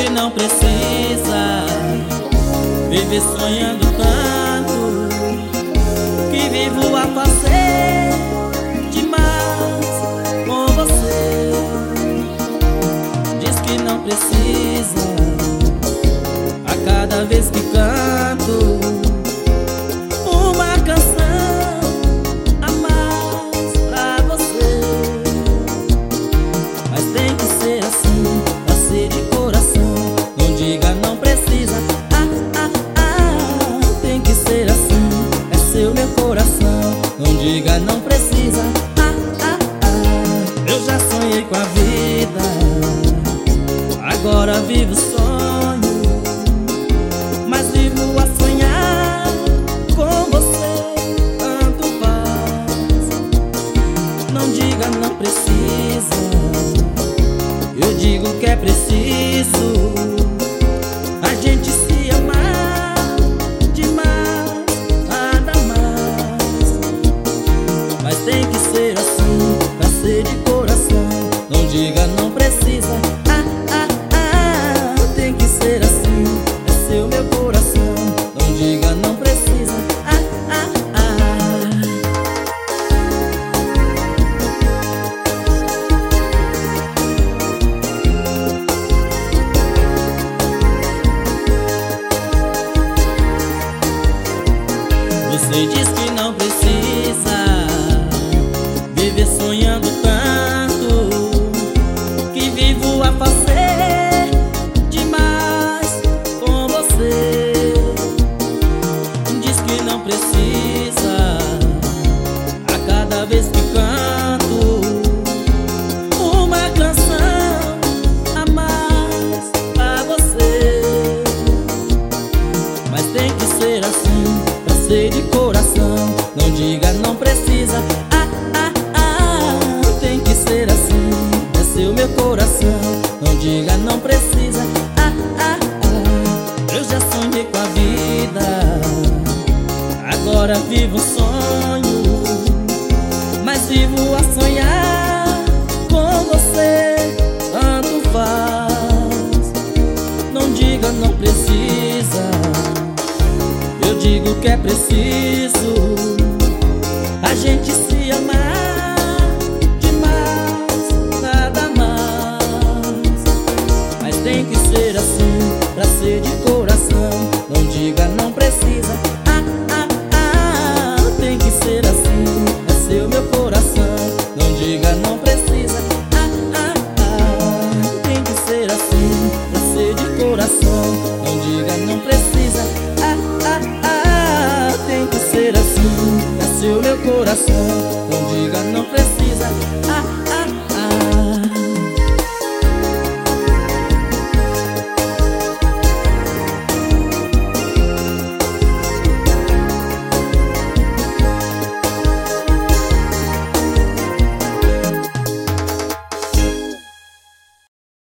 que não precisa viver sonhando tanto, que vivo a fazer demais com você. Diz que não precisa a cada vez que canto uma canção a mais pra você. Mas tem que ser assim, pra ser de coração. Não diga não precisa, tem que ser assim, é seu meu coração. Não diga não precisa, eu já sonhei com a vida, agora vivo o sonho. Mas vivo a sonhar com você, tanto faz. Não diga não precisa, eu digo que é preciso a gente se amar demais, nada mais. Mas tem que ser assim, pra ser de coração. Não diga não precisa, tem que ser assim, é seu meu coração. Não diga não precisa, Você diz que não precisa viver sonhando tanto, que vivo a fazer demais com você. Diz que não precisa a cada vez que canto uma canção a mais pra você. Mas tem que ser assim, pra ser de coração. Não diga não precisa, tem que ser assim, é seu meu coração. Não diga não precisa, eu já sonhei com a vida, agora vivo um sonho. Mas vivo a sonhar com você, tanto faz. Não diga não precisa, eu digo que é preciso a gente se amar demais, nada mais. Mas tem que ser assim, pra ser de coração. Não diga não precisa, tem que ser assim, é seu meu coração. Não diga não precisa, tem que ser assim, pra ser de coração. Não diga não precisa, tem que ser assim, é seu meu coração. Não diga não precisa,